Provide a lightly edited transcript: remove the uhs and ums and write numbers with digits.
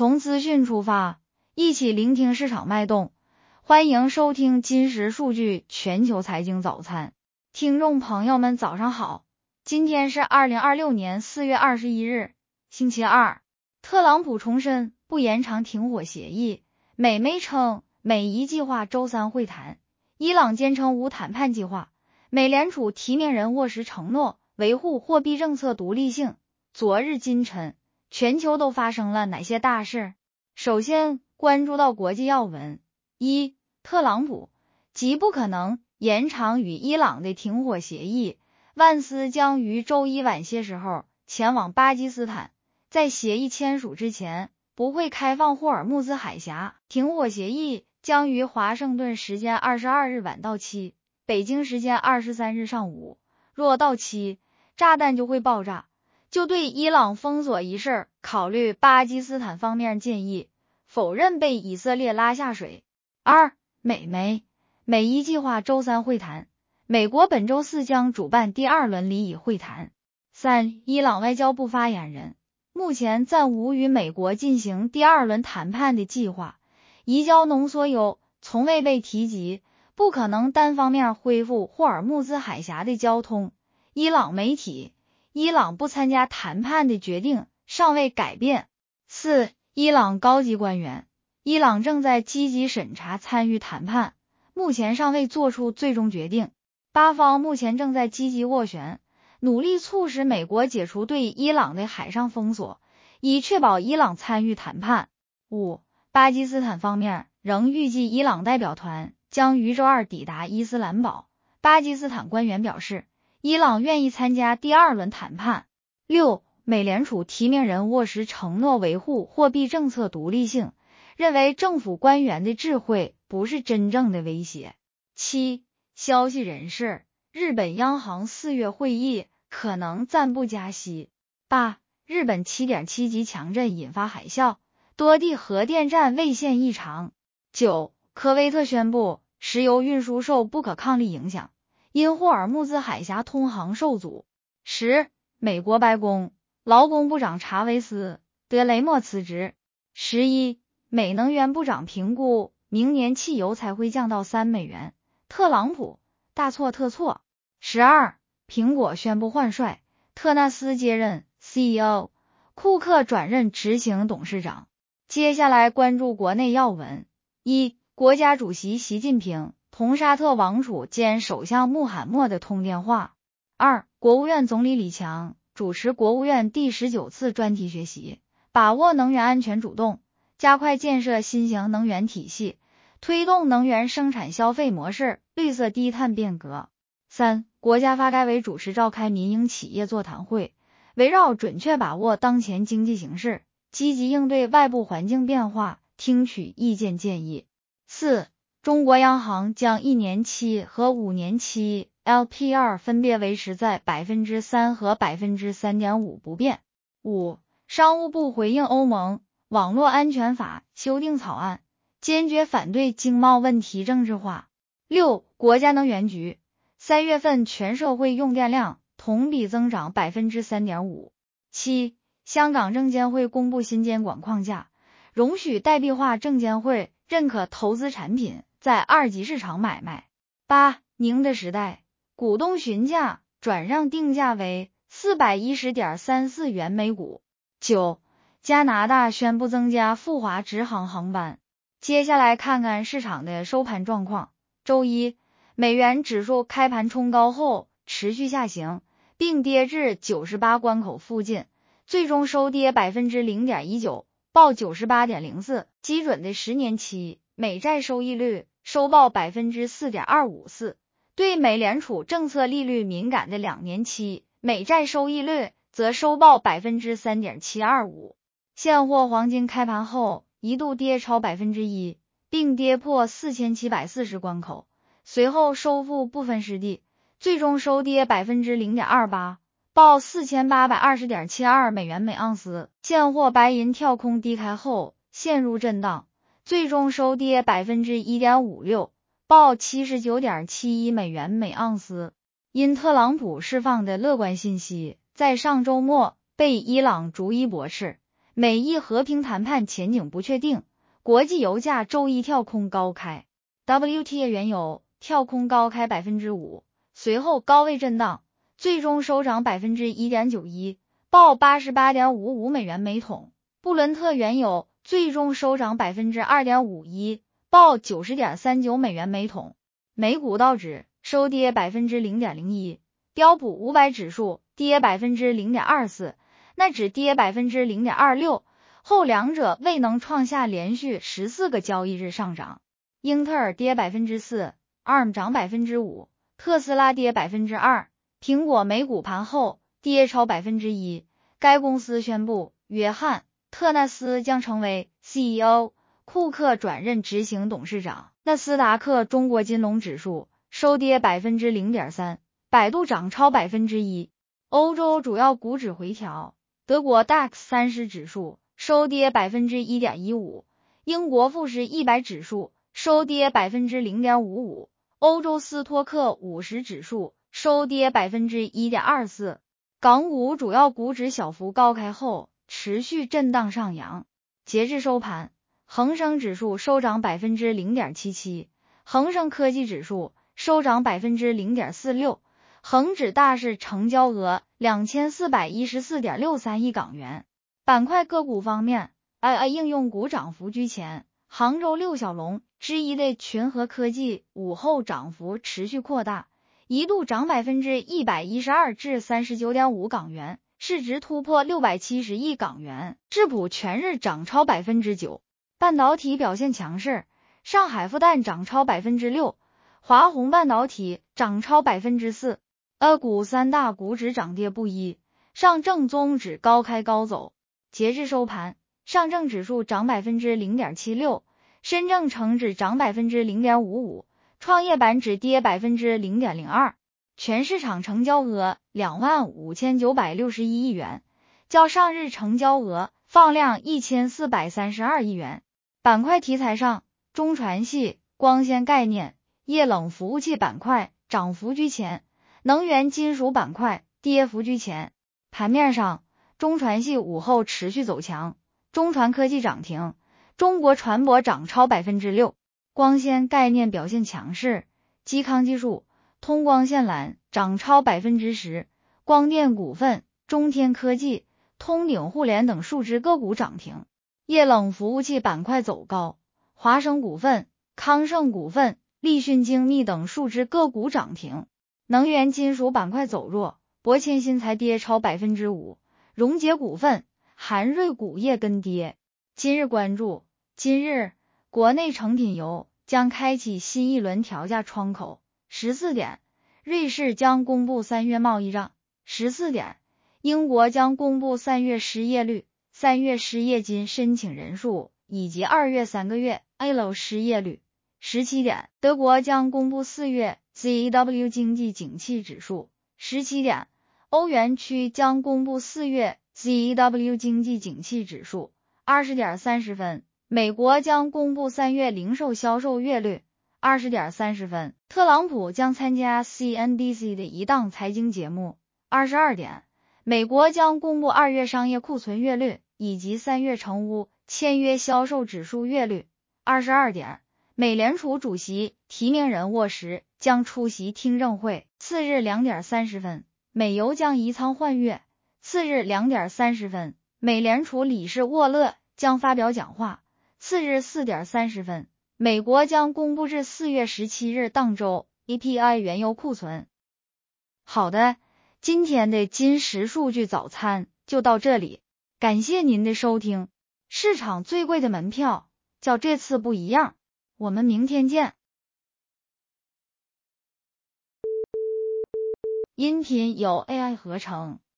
从资讯出发，一起聆听市场脉动。欢迎收听金石数据全球财经早餐。听众朋友们早上好，今天是2026年4月21日，星期二。特朗普重申不延长停火协议，美媒称美伊计划周三会谈，伊朗坚称无谈判计划，美联储提名人沃什承诺维护货币政策独立性。昨日今晨，全球都发生了哪些大事？首先关注到国际要闻。一、特朗普极不可能延长与伊朗的停火协议，万斯将于周一晚些时候前往巴基斯坦，在协议签署之前不会开放霍尔木兹海峡。停火协议将于华盛顿时间22日晚到期，北京时间23日上午。若到期，炸弹就会爆炸。就对伊朗封锁一事考虑巴基斯坦方面建议，否认被以色列拉下水。二、美伊计划周三会谈，美国本周四将主办第二轮离伊会谈。三、伊朗外交部发言人目前暂无与美国进行第二轮谈判的计划，移交浓缩铀从未被提及，不可能单方面恢复霍尔木兹海峡的交通。伊朗媒体伊朗不参加谈判的决定尚未改变。四、伊朗高级官员伊朗正在积极审查参与谈判，目前尚未做出最终决定。巴方目前正在积极斡旋，努力促使美国解除对伊朗的海上封锁，以确保伊朗参与谈判。五、巴基斯坦方面仍预计伊朗代表团将于周二抵达伊斯兰堡。巴基斯坦官员表示，伊朗愿意参加第二轮谈判。六、美联储提名人沃什承诺维护货币政策独立性，认为政府官员的智慧不是真正的威胁。七、消息人士，日本央行4月会议可能暂不加息。八、日本 7.7 级强震引发海啸，多地核电站未现异常。九、科威特宣布石油运输受不可抗力影响，因霍尔木兹海峡通航受阻。十、美国白宫劳工部长查韦斯·德雷默辞职。11、美能源部长评估明年汽油才会降到3美元，特朗普大错特错。12、苹果宣布换帅，特纳斯接任 CEO， 库克转任执行董事长。接下来关注国内要闻。一、国家主席习近平同沙特王储兼首相穆罕默德通电话。二、国务院总理李强主持国务院第19次专题学习，把握能源安全主动，加快建设新型能源体系，推动能源生产消费模式绿色低碳变革。三、国家发改委主持召开民营企业座谈会，围绕准确把握当前经济形势，积极应对外部环境变化，听取意见建议。四、中国央行将1年期和5年期 LPR 分别维持在 3% 和 3.5% 不变。五、商务部回应欧盟网络安全法修订草案，坚决反对经贸问题政治化。六、国家能源局3月份全社会用电量同比增长 3.5%。七、香港证监会公布新监管框架，容许代币化证监会认可投资产品在二级市场买卖。八、宁的时代股东询价转让定价为 410.34 元每股。九、加拿大宣布增加赴华直航航班。接下来看看市场的收盘状况。周一，美元指数开盘冲高后持续下行，并跌至98关口附近，最终收跌 0.19%， 报 98.04， 基准的10年期美债收益率收报 4.254%， 对美联储政策利率敏感的2年期美债收益率则收报 3.725%。 现货黄金开盘后一度跌超 1%， 并跌破4740关口，随后收复部分失地，最终收跌 0.28%， 报 4820.72 美元每盎司。现货白银跳空低开后陷入震荡，最终收跌 1.56%， 报 79.71 美元每盎司。因特朗普释放的乐观信息在上周末被伊朗逐一驳斥， 美意和平谈判前景不确定，国际油价周一跳空高开 ，WTI 原油跳空高开 5%， 随后高位震荡，最终收涨 1.91%， 报 88.55 美元每桶。布伦特原油最终收涨 2.51%， 报 90.39 美元每桶。美股道指收跌 0.01%， 标普500指数跌 0.24%， 纳指跌 0.26%， 后两者未能创下连续14个交易日上涨。英特尔跌 4%， ARM 涨 5%， 特斯拉跌 2%， 苹果美股盘后跌超 1%， 该公司宣布约翰特纳斯将成为 CEO， 库克转任执行董事长。纳斯达克中国金龙指数收跌 0.3%， 百度涨超 1%。 欧洲主要股指回调，德国 DAX 30指数收跌 1.15%， 英国富时100指数收跌 0.55%， 欧洲斯托克50指数收跌 1.24%。 港股主要股指小幅高开后持续震荡上扬，截至收盘，恒生指数收涨 0.77%， 恒生科技指数收涨 0.46%， 恒指大市成交额 2414.63 亿港元。板块个股方面， AI 应用股涨幅居前，杭州六小龙之一的群和科技午后涨幅持续扩大，一度涨 112% 至 39.5 港元，市值突破670亿港元。智普全日涨超 9%。 半导体表现强势，上海复旦涨超 6%， 华虹半导体涨超 4%。 股三大股指涨跌不一，上证综指高开高走，截至收盘，上证指数涨 0.76%， 深证成指涨 0.55%， 创业板指跌 0.02%。 全市场成交额 25,961 亿元，较上日成交额放量 1,432 亿元。板块题材上，中船系、光纤概念、液冷服务器板块涨幅居前，能源金属板块跌幅居前。盘面上，中船系午后持续走强，中船科技涨停，中国船舶涨超 6%。 光纤概念表现强势，基康技术、通光线缆涨超 10%， 光电股份、中天科技、通鼎互联等数只个股涨停。液冷服务器板块走高，华生股份、康盛股份、立讯精密等数只个股涨停。能源金属板块走弱，博千新材跌超 5%， 荣捷股份、韩瑞钴业跟跌。今日关注，今日国内成品油将开启新一轮调价窗口。14点，瑞士将公布3月贸易账。14点，英国将公布3月失业率、3月失业金申请人数以及2月3个月 ILO 失业率。17点，德国将公布4月 ZEW 经济景气指数。17点，欧元区将公布4月 ZEW 经济景气指数。20点30分，美国将公布3月零售销售月率。20点30分，特朗普将参加 CNBC 的一档财经节目。22点，美国将公布2月商业库存月率以及3月成屋签约销售指数月率。22点，美联储主席提名人沃什将出席听证会。次日2点30分，美油将移仓换月。次日2点30分，美联储理事沃勒将发表讲话。次日4点30分，美国将公布至4月17日当周 API 原油库存。好的，今天的金石数据早餐就到这里，感谢您的收听。市场最贵的门票叫这次不一样，我们明天见。音频由 AI 合成。